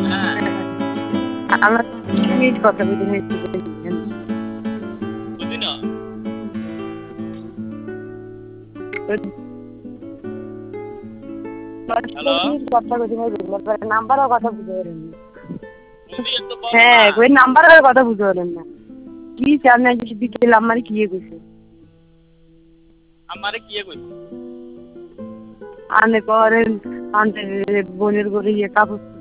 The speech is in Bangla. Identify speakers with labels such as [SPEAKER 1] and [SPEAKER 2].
[SPEAKER 1] হ্যাঁ
[SPEAKER 2] আমার মিনিট কথা বুঝি না
[SPEAKER 1] বুঝি না হ্যালো
[SPEAKER 2] নাম্বারও কথা বুঝতে পারেন না
[SPEAKER 1] বুঝি একটু বলো না
[SPEAKER 2] হ্যাঁ ওই নাম্বারের কথা বুঝতে পারেন না কি চান বিকেল আমার কি কইছে
[SPEAKER 1] আমারে কি কইছে
[SPEAKER 2] আনে করেন আনতে বোনের করে কাপড়